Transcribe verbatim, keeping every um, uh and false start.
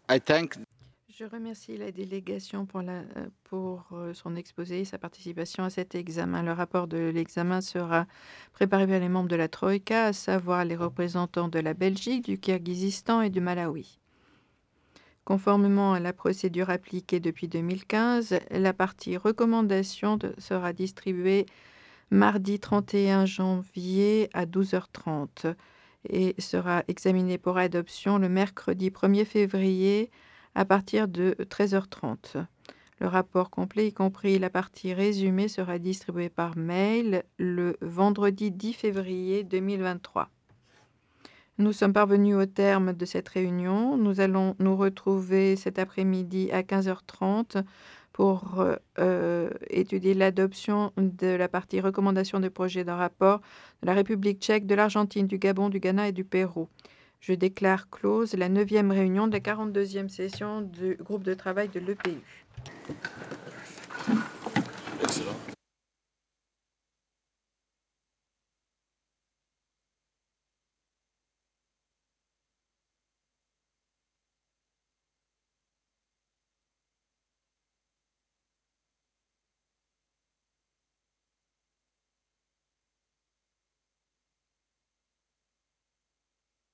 I thank Je remercie la délégation pour, la, euh, pour euh, son exposé et sa participation à cet examen. Le rapport de l'examen sera préparé par les membres de la Troïka, à savoir les représentants de la Belgique, du Kirghizistan et du Malawi. Conformément à la procédure appliquée depuis deux mille quinze, la partie recommandation de- sera distribuée mardi trente et un janvier à douze heures trente et sera examinée pour adoption le mercredi premier février à partir de treize heures trente. Le rapport complet, y compris la partie résumée, sera distribué par mail le vendredi dix février deux mille vingt-trois. Nous sommes parvenus au terme de cette réunion. Nous allons nous retrouver cet après-midi à quinze heures trente pour euh, euh, étudier l'adoption de la partie recommandation de projet d'un rapport de la République tchèque, de l'Argentine, du Gabon, du Ghana et du Pérou. Je déclare close la neuvième réunion de la quarante-deuxième session du groupe de travail de l'E P U.